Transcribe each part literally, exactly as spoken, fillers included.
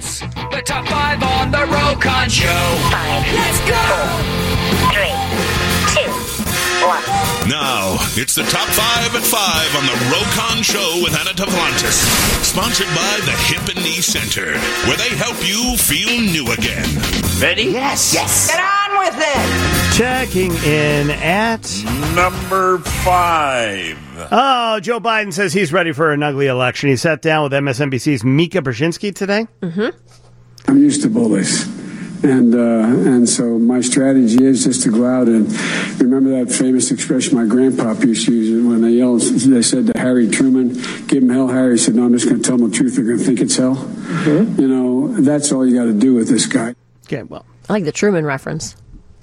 It's the top five on the Rokon Show. Five. Let's go. Four, three, two, one. Now, it's the top five at five on the Rokon Show with Anna Tavlantis. Sponsored by the Hip and Knee Center, where they help you feel new again. Ready? Yes. Yes. Get on with it. Checking in at number five. Oh, Joe Biden says he's ready for an ugly election. He sat down with M S N B C's Mika Brzezinski today. Mm-hmm. I'm used to bullies. And uh, and so my strategy is just to go out and remember that famous expression my grandpa used to use when they yelled. They said to Harry Truman, "Give him hell." Harry said, "No, I'm just going to tell them the truth. They're going to think it's hell." Mm-hmm. You know, that's all you got to do with this guy. Okay, well, I like the Truman reference.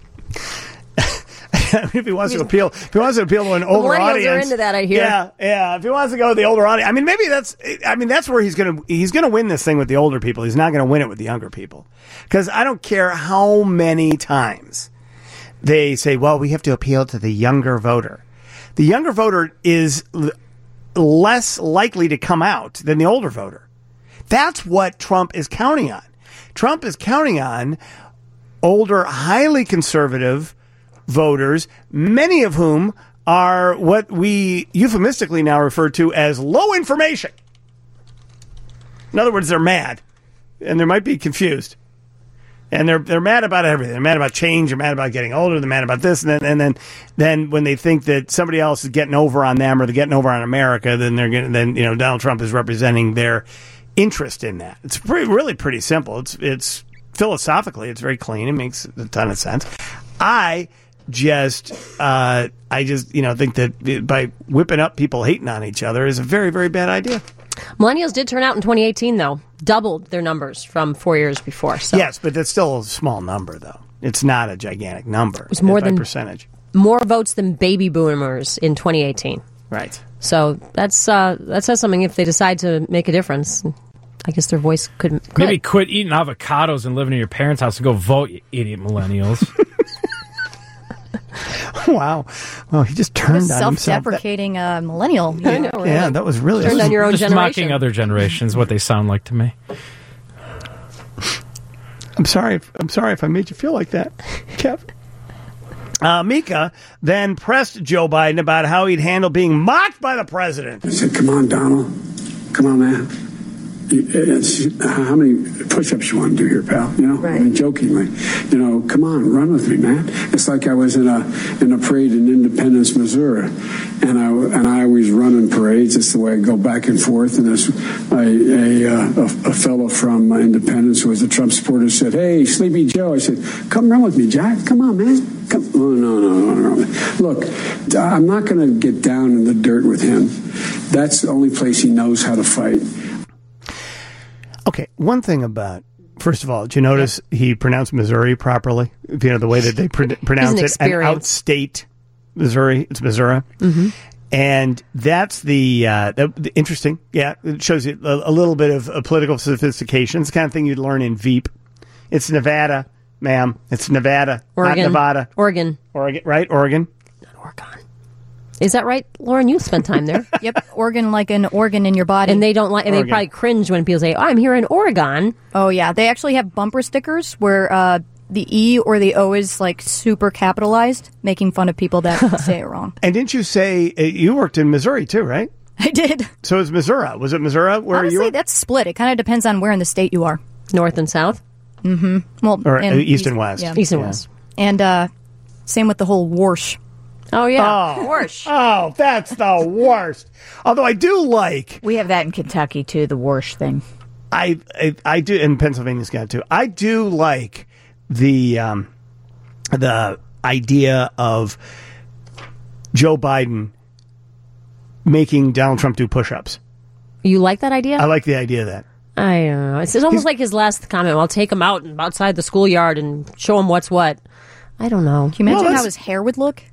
If he wants to appeal, if he wants to appeal to an older millennials audience, are into that, I hear. Yeah, yeah. If he wants to go with the older audience, I mean, maybe that's. I mean, that's where he's gonna he's gonna win this thing with the older people. He's not gonna win it with the younger people, because I don't care how many times they say, "Well, we have to appeal to the younger voter." The younger voter is l- less likely to come out than the older voter. That's what Trump is counting on. Trump is counting on older, highly conservative voters, many of whom are what we euphemistically now refer to as low information. In other words, they're mad, and they might be confused, and they're they're mad about everything. They're mad about change. They're mad about getting older. They're mad about this, and then and then then when they think that somebody else is getting over on them or they're getting over on America, then they're getting then you know Donald Trump is representing their interest in that. It's pretty, really pretty simple. It's it's philosophically, it's very clean. It makes a ton of sense. I. Just, uh, I just, you know, think that by whipping up people hating on each other is a very, very bad idea. Millennials did turn out in twenty eighteen, though. Doubled their numbers from four years before. So. Yes, but that's still a small number, though. It's not a gigantic number. It's more by than percentage. More votes than baby boomers in twenty eighteen. Right. So that's uh, that says something. If they decide to make a difference, I guess their voice could, could. Maybe quit eating avocados and living in your parents' house and go vote, you idiot millennials. Wow. Well, he just turned on himself. Self-deprecating uh, millennial. I know, right? Yeah, that was really... Turned on your own just generation. Mocking other generations, what they sound like to me. I'm sorry. If, I'm sorry if I made you feel like that, Kev. Uh, Mika then pressed Joe Biden about how he'd handle being mocked by the president. I said, "Come on, Donald. Come on, man. It's, how many push-ups you want to do here, pal? You know, right. I mean, jokingly, you know, come on, run with me, man." It's like I was in a in a parade in Independence, Missouri, and I and I always run in parades. It's the way I go back and forth. And this a a, a, a fellow from Independence who was a Trump supporter said, "Hey, Sleepy Joe," I said, "Come run with me, Jack. Come on, man. Come." Oh, no, no, no, no. Look, I'm not going to get down in the dirt with him. That's the only place he knows how to fight. Okay, one thing about, first of all, did you notice yeah. he pronounced Missouri properly? You know, the way that they pr- pronounce it, and outstate Missouri, it's Missouri. Mm-hmm. And that's the, uh, the, the interesting, yeah, it shows you a, a little bit of a political sophistication. It's the kind of thing you'd learn in Veep. It's Nevada, ma'am. It's Nevada, Oregon. not Nevada. Oregon. Oregon, right? Oregon. Not Oregon. Is that right, Lauren? You spent time there. Yep, organ like an organ in your body. And they don't like, and Oregon. they probably cringe when people say, "Oh, I'm here in Oregon." Oh yeah, they actually have bumper stickers where uh, the E or the O is like super capitalized, making fun of people that say it wrong. And didn't you say uh, you worked in Missouri too, right? I did. So it's Missouri. Was it Missouri? Where Honestly, you were? that's split. It kind of depends on where in the state you are. North and south. Mm-hmm. Well, or and uh, east, east and west. Yeah. East and yeah. west. And uh, same with the whole Warsh. Oh, yeah. Oh, Warsh. Oh, that's the worst. Although I do like... We have that in Kentucky, too, the Warsh thing. I, I I do, and Pennsylvania's got it, too. I do like the um, the idea of Joe Biden making Donald Trump do push-ups. You like that idea? I like the idea of that. I don't know. It's, it's almost He's, like his last comment. I'll take him out and outside the schoolyard and show him what's what. I don't know. Can you imagine well, how his hair would look?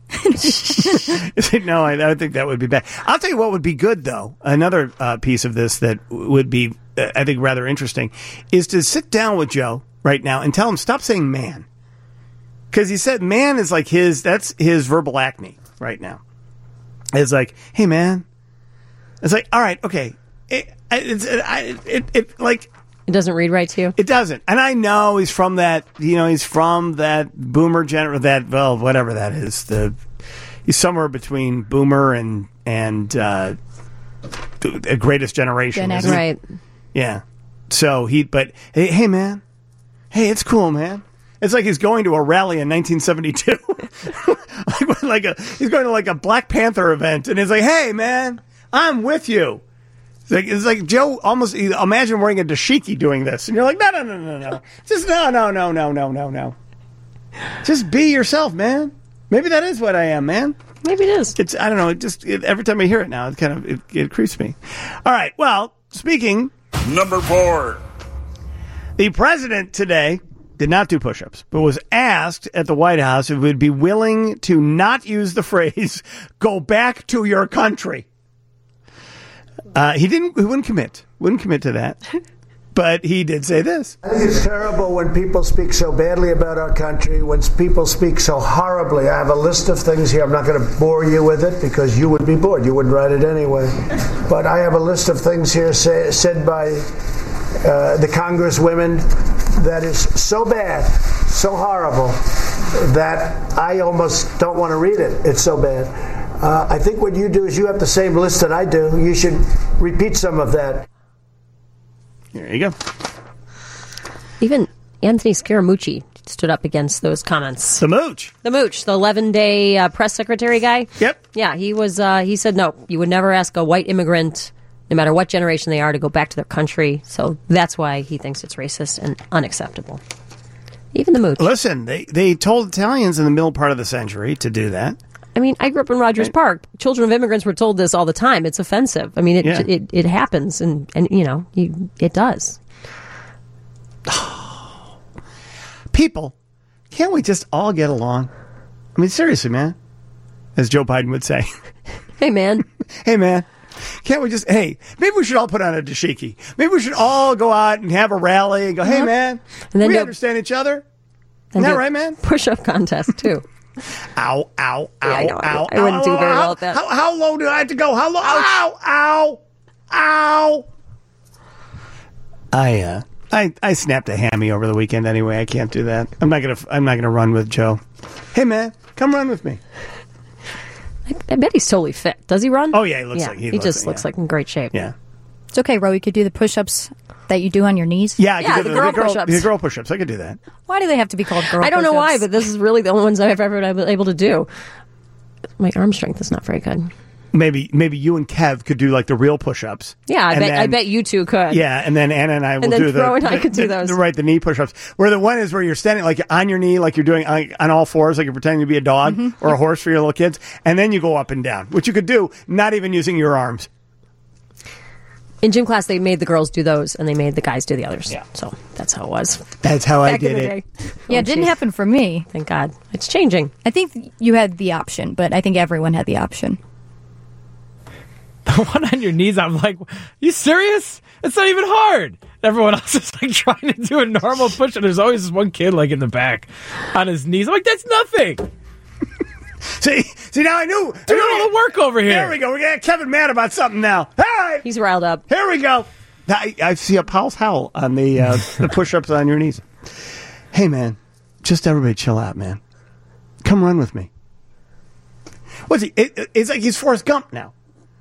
No, I, I think that would be bad. I'll tell you what would be good, though. Another uh, piece of this that would be, uh, I think, rather interesting is to sit down with Joe right now and tell him, stop saying man. Because he said man is like his, that's his verbal acme right now. It's like, hey, man. It's like, all right, okay. It, it's, it, it, it, like, It doesn't read right to you? It doesn't. And I know he's from that, you know, he's from that boomer gener, that, well, whatever that is. The He's somewhere between boomer and, and uh, the greatest generation. Gen X. Right. Yeah. So he, but, hey, hey, man. Hey, it's cool, man. It's like he's going to a rally in nineteen seventy-two. like, like a, he's going to like a Black Panther event, and he's like, hey, man, I'm with you. It's like, it's like Joe almost, imagine wearing a dashiki doing this. And you're like, no, no, no, no, no. Just no, no, no, no, no, no, no. Just be yourself, man. Maybe that is what I am, man. Maybe it is. It's, I don't know. It just, it, every time I hear it now, it kind of, it, it creeps me. All right. Well, speaking. Number four. The president today did not do push-ups, but was asked at the White House if he would be willing to not use the phrase, go back to your country. Uh, he didn't, he wouldn't commit, wouldn't commit to that. But he did say this. I think it's terrible when people speak so badly about our country, when people speak so horribly. I have a list of things here. I'm not going to bore you with it because you would be bored. You wouldn't write it anyway. But I have a list of things here say, said by uh, the congresswomen that is so bad, so horrible, that I almost don't want to read it. It's so bad. Uh, I think what you do is you have the same list that I do. You should repeat some of that. There you go. Even Anthony Scaramucci stood up against those comments. The Mooch. The Mooch, the eleven-day uh, press secretary guy. Yep. Yeah, he was. Uh, he said, no, you would never ask a white immigrant, no matter what generation they are, to go back to their country. So that's why he thinks it's racist and unacceptable. Even the Mooch. Listen, they, they told Italians in the middle part of the century to do that. I mean, I grew up in Rogers right. Park. Children of immigrants were told this all the time. It's offensive. I mean, it yeah. it, it happens, and, and you know, you, it does. People, can't we just all get along? I mean, seriously, man. As Joe Biden would say. Hey, man. Hey, man. Can't we just, hey, maybe we should all put on a dashiki. Maybe we should all go out and have a rally and go, hey, uh-huh. man, and then we understand each other. Isn't that right, man? Push-up contest, too. Ow, ow, ow, yeah, I know. ow, I, I wouldn't ow, do very ow, well at that. How, how low do I have to go? How low? Ow, ow, ow. I, uh, I, I snapped a hammy over the weekend anyway. I can't do that. I'm not gonna, I'm not gonna run with Joe. Hey, man, come run with me. I, I bet he's totally fit. Does he run? Oh, yeah, he looks yeah, like he, he, he looks just like, looks yeah. like in great shape. Yeah. It's okay, Ro. You could do the push-ups that you do on your knees. Yeah, I yeah, could do the, the, girl the girl push-ups. The girl push-ups. I could do that. Why do they have to be called girl push-ups? I don't know why, but this is really the only ones I've ever been able to do. My arm strength is not very good. Maybe maybe you and Kev could do like the real push-ups. Yeah, I bet then, I bet you two could. Yeah, and then Anna and I will and then do the. Fro and I the, could do the, those. The, right, the knee push-ups. Where the one is where you're standing like on your knee, like you're doing on, on all fours, like you're pretending to be a dog mm-hmm. or a horse for your little kids, and then you go up and down, which you could do not even using your arms. In gym class, they made the girls do those, and they made the guys do the others. Yeah. So that's how it was. That's how I Back did in the it. day. Yeah, it didn't happen for me. Thank God. It's changing. I think you had the option, but I think everyone had the option. The one on your knees, I'm like, you serious? It's not even hard. Everyone else is like trying to do a normal push, and there's always this one kid like in the back on his knees. I'm like, that's nothing. See, see now I knew. Doing all the work over here. There we go. We got Kevin mad about something now. Hey, he's riled up. Here we go. I, I see a Paul's howl on the uh, the push-ups on your knees. Hey, man, just everybody chill out, man. Come run with me. What's he? It, it's like he's Forrest Gump now.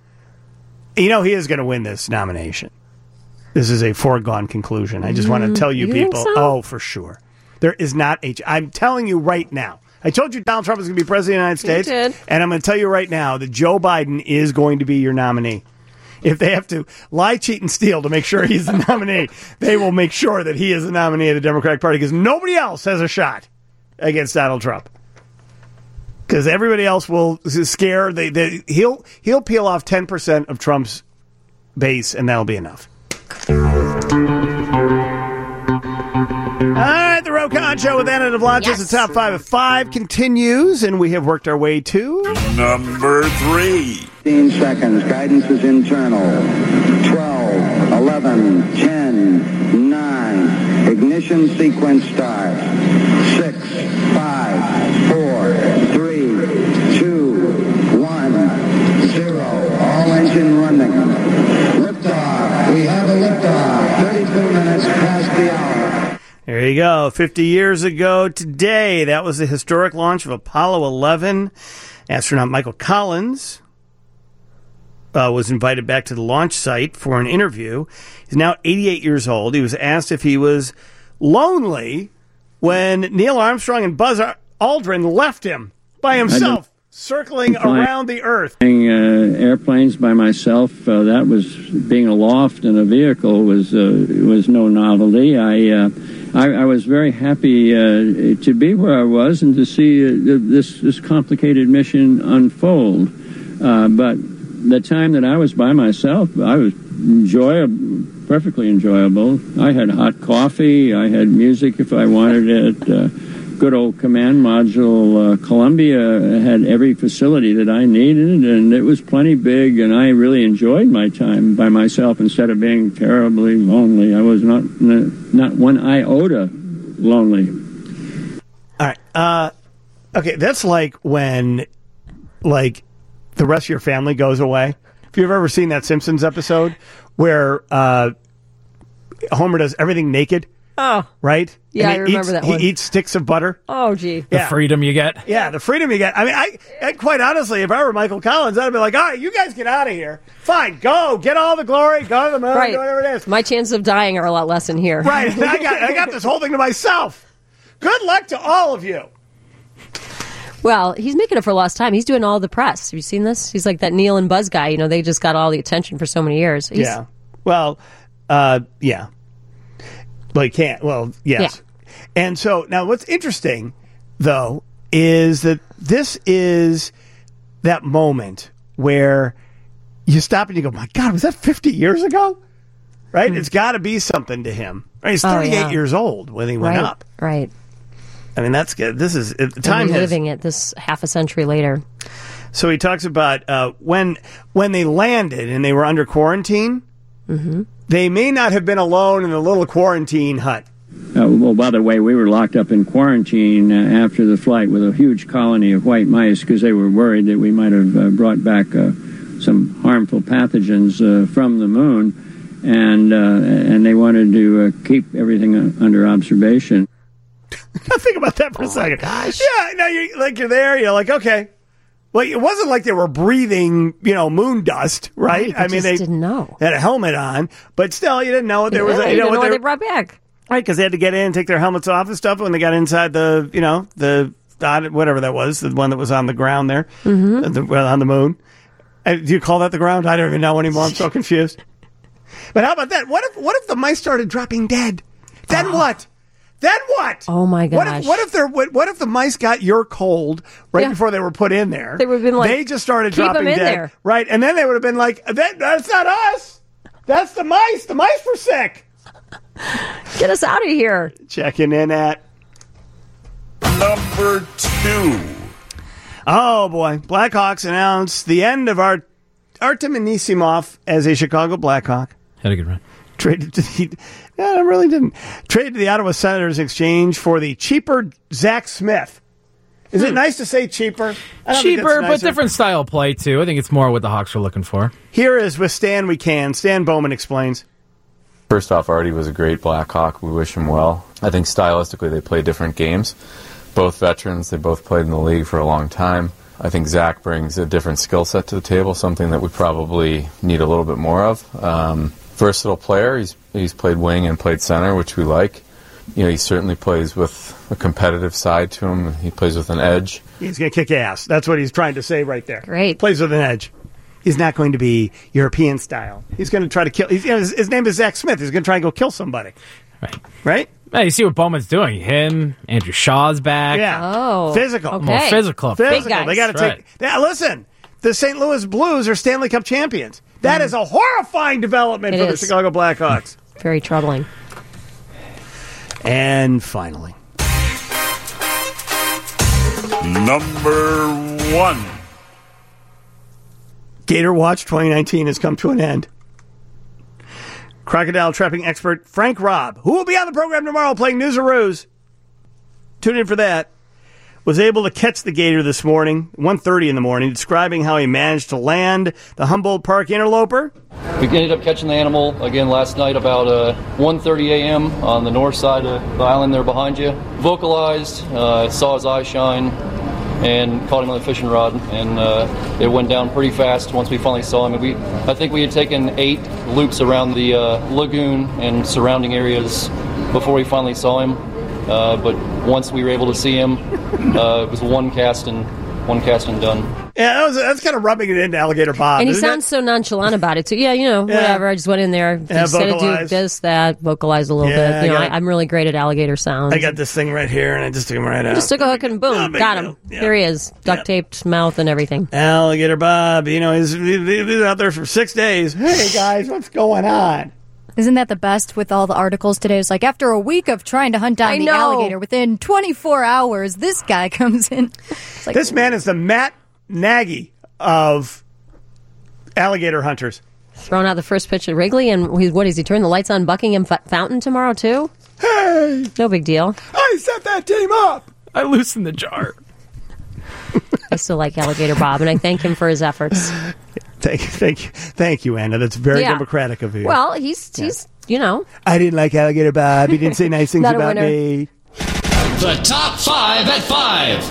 You know he is going to win this nomination. This is a foregone conclusion. I just mm, want to tell you, you people. So? Oh, for sure. There is not a. I'm telling you right now. I told you Donald Trump is going to be president of the United States. You did. And I'm going to tell you right now that Joe Biden is going to be your nominee. If they have to lie, cheat, and steal to make sure he's the nominee, they will make sure that he is the nominee of the Democratic Party because nobody else has a shot against Donald Trump. Because everybody else will scare. They, they, he'll, he'll peel off ten percent of Trump's base, and that'll be enough. All right, the Rokon Show with Anna Devlantis. Yes. The top five of five continues, and we have worked our way to number three. fifteen seconds. Guidance is internal. twelve, eleven, ten, nine. Ignition sequence start. six, five, four, three, two, one, zero. All engine running. Liftoff. We have a liftoff. thirty-two minutes. There you go. fifty years ago today, that was the historic launch of Apollo eleven. Astronaut Michael Collins uh, was invited back to the launch site for an interview. He's now eighty-eight years old. He was asked if he was lonely when Neil Armstrong and Buzz Aldrin left him by himself, circling around the Earth. Uh, airplanes by myself, uh, that was being aloft in a vehicle was uh, was no novelty. I, uh, I I was very happy uh, to be where I was and to see uh, this this complicated mission unfold. Uh, but the time that I was by myself, I was enjoyable, perfectly enjoyable. I had hot coffee. I had music if I wanted it. Uh, Good old command module, uh, Columbia had every facility that I needed, and it was plenty big, and I really enjoyed my time by myself instead of being terribly lonely. I was not not one iota lonely. All right. Uh, okay, that's like when, like, the rest of your family goes away. If you've ever seen that Simpsons episode where uh, Homer does everything naked. Oh. Right? Yeah, And I he remember eats, that one. He eats sticks of butter. Oh, gee. The freedom you get. Yeah, the freedom you get. I mean, I, I quite honestly, if I were Michael Collins, I'd be like, all right, you guys get out of here. Fine, go. Get all the glory. Go to the moon. Right. Do whatever it is. My chances of dying are a lot less in here. Right. I got, I got this whole thing to myself. Good luck to all of you. Well, he's making it for lost time. He's doing all the press. Have you seen this? He's like that Neil and Buzz guy. You know, they just got all the attention for so many years. He's, Yeah. Well, uh, yeah. Well, he can't. Well, yes. Yeah. And so now what's interesting, though, is that this is that moment where you stop and you go, my God, was that fifty years ago? Right? Mm. It's got to be something to him. Right? He's thirty-eight oh, yeah. years old when he went right. up. Right. I mean, that's good. This is the time has, living it this half a century later. So he talks about uh, when when they landed and they were under quarantine, mm-hmm. they may not have been alone in the little quarantine hut. Uh, well, by the way, we were locked up in quarantine uh, after the flight with a huge colony of white mice because they were worried that we might have uh, brought back uh, some harmful pathogens uh, from the moon, and uh, and they wanted to uh, keep everything uh, under observation. Think about that for oh a second. Gosh. Yeah, no, you like you're there. You're like, okay. Well, it wasn't like they were breathing, you know, moon dust, right? right I mean, they didn't know. They had a helmet on, but still, you didn't know what there yeah, was. You, you know, didn't what know what they, they brought back, right? Because they had to get in and take their helmets off and stuff when they got inside the, you know, the whatever that was, the one that was on the ground there, mm-hmm. the, well, on the moon. Do you call that the ground? I don't even know anymore. I'm so confused. But how about that? What if what if the mice started dropping dead? Then oh. what? Then what? Oh my gosh! What if, what if they're what, what if the mice got your cold right yeah. before they were put in there? They would have been like, they just started keep dropping them in dead, there. right? And then they would have been like, that, "That's not us. That's the mice. The mice were sick. Get us out of here." Checking in at number two. Oh boy, Blackhawks announced the end of our Artem Anisimov as a Chicago Blackhawk. Had a good run. Traded to the, yeah, I really didn't. Traded to the Ottawa Senators in exchange for the cheaper Zach Smith. Is hmm. it nice to say cheaper? Cheaper, but different style play, too. I think it's more what the Hawks are looking for. Here is with Stan We Can. Stan Bowman explains. First off, Artie was a great Blackhawk. We wish him well. I think stylistically they play different games. Both veterans. They both played in the league for a long time. I think Zach brings a different skill set to the table, something that we probably need a little bit more of. Um... Versatile player. He's he's played wing and played center, which we like. You know, he certainly plays with a competitive side to him. He plays with an edge. He's going to kick ass. That's what he's trying to say right there. Great. Plays with an edge. He's not going to be European style. He's going to try to kill. He's, you know, his, his name is Zach Smith. He's going to try and go kill somebody. Right. Right? Hey, you see what Bowman's doing. Him, Andrew Shaw's back. Yeah. Oh. Physical. Okay. More physical. Physical. Big guys. They got to right. take. Yeah, listen, the Saint Louis Blues are Stanley Cup champions. That mm. is a horrifying development it for is. the Chicago Blackhawks. Very troubling. And finally, number one. Gator Watch twenty nineteen has come to an end. Crocodile trapping expert Frank Robb, who will be on the program tomorrow playing News or Ruse. Tune in for that. was able to catch the gator this morning, one thirty in the morning, describing how he managed to land the Humboldt Park interloper. We ended up catching the animal again last night about uh, one thirty a.m. on the north side of the island there behind you. Vocalized, uh, saw his eye shine, and caught him on the fishing rod, and uh, it went down pretty fast once we finally saw him. And we, I think we had taken eight loops around the uh, lagoon and surrounding areas before we finally saw him. Uh, but once we were able to see him, uh, it was one cast and one cast and done. Yeah, that was, that's kind of rubbing it into Alligator Bob. And he isn't sounds it? so nonchalant about it, too. Yeah, you know, Yeah. whatever. I just went in there, Yeah, just said to do vocalize. this, that, vocalize a little Yeah, bit. You I know, got- I, I'm really great at alligator sounds. I got this thing right here, and I just took him right out. Just took a hook and boom, big got deal. him. There he is, duct taped mouth and everything. Alligator Bob, you know, he's, he's out there for six days. Hey, guys, what's going on? Isn't that the best with all the articles today? It's like after a week of trying to hunt down I the know. alligator, within twenty-four hours, this guy comes in. It's like, This man is the Matt Nagy of alligator hunters. Throwing out the first pitch at Wrigley, and he's, what is he, turn the lights on Buckingham F- Fountain tomorrow, too? Hey! No big deal. I set that team up! I loosened the jar. I still like Alligator Bob, and I thank him for his efforts. Thank you, thank you, thank you, Anna. That's very Yeah. democratic of you. Well, he's, he's you know. I didn't like Alligator Bob. He didn't say nice things Not a about winner. me. The top five at five.